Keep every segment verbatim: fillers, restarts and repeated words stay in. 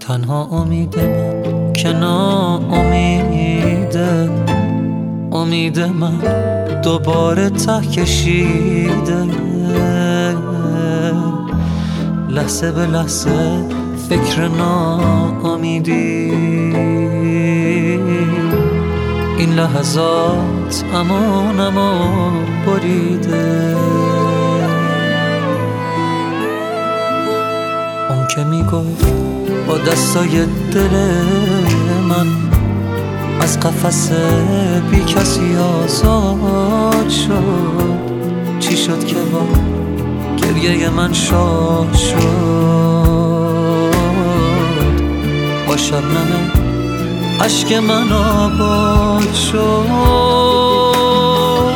تنها امید من که ناامیده، امید من دوباره ته کشیده. لحظه به لحظه فکر ناامیدی، این لحظات امان امان بریده. اون که میگفت با دستای دل من از قفس بی کسی آزاد شد، چی شد که با گریه من شاد شد؟ با شبنم عشق من آباد شد.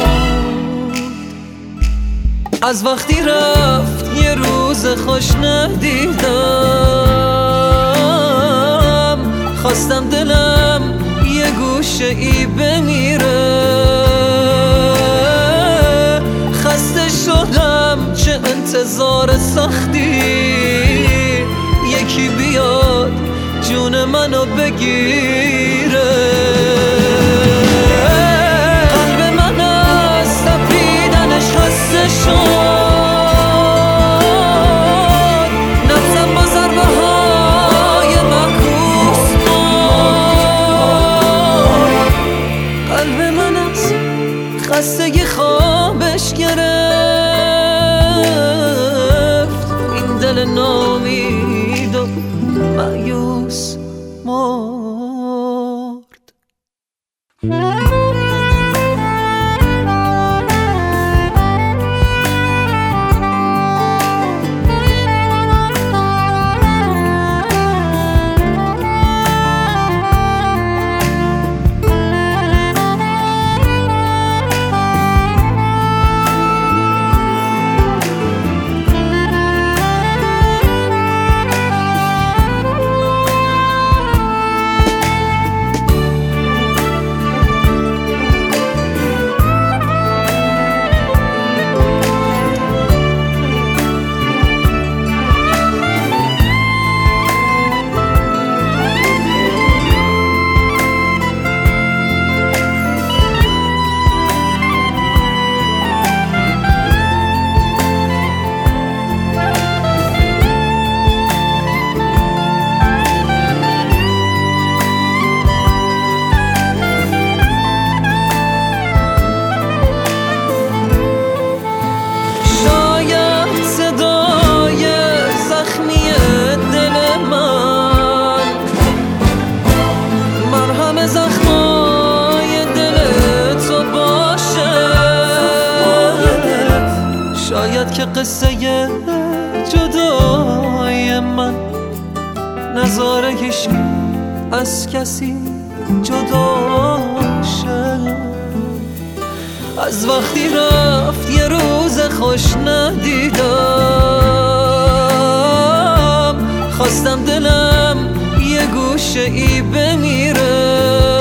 از وقتی رفت یه روز خوش ندیدم، خواستم دلم یه گوشه ای بمیره. خسته شدم چه انتظار سختی، یکی بیاد جون منو بگیره. قلب من از تپیدنش خسته شد، نبضم با ضربه های معکوس بود. قلب من از خستگی خوابش گرفت، این دل نامید و مایوس مرد. شاید که قصه جدای من نذاره هیچ از کسی جدا شه. از وقتی رفت یه روز خوش ندیدم، خواستم دلم یه گوشه ای بمیره.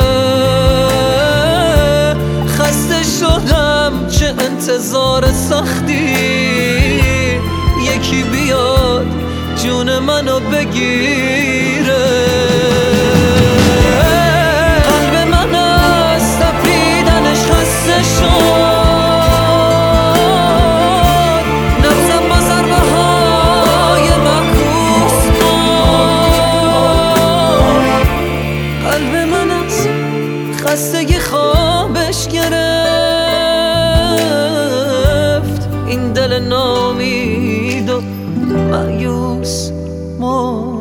خسته شدم چه انتظار سختی، یکی بیاد جون منو بگیره. قلب من از تپیدنش خسته شد، نبضم با ضربه های معکوس بود. قلب من از خستگی خوابش گرفت، این دل نامید و مایوس مرد.